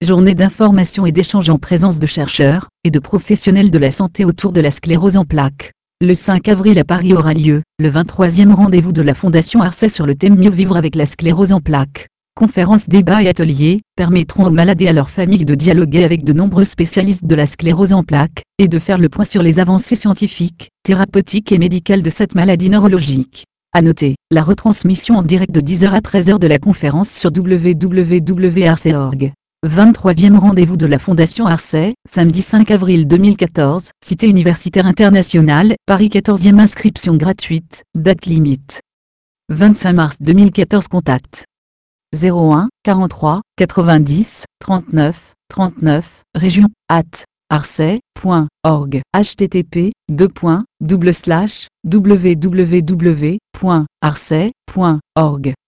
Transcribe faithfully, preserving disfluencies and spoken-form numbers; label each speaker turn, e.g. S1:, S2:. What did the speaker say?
S1: Journée d'information et d'échange en présence de chercheurs et de professionnels de la santé autour de la sclérose en plaques. Le cinq avril à Paris aura lieu le vingt-troisième rendez-vous de la Fondation Arcet sur le thème Mieux vivre avec la sclérose en plaques. Conférences, débats et ateliers permettront aux malades et à leurs familles de dialoguer avec de nombreux spécialistes de la sclérose en plaques et de faire le point sur les avancées scientifiques, thérapeutiques et médicales de cette maladie neurologique. À noter, la retransmission en direct de dix heures à treize heures de la conférence sur w w w point arcet point org. vingt-troisième rendez-vous de la Fondation Arcet, samedi cinq avril deux mille quatorze, Cité universitaire internationale, Paris quatorzième, inscription gratuite, date limite. vingt-cinq mars deux mille quatorze, contact. zéro un, quarante-trois, quatre-vingt-dix, trente-neuf, trente-neuf, région, at arcet point org, http deux points double slash www point arcet point org.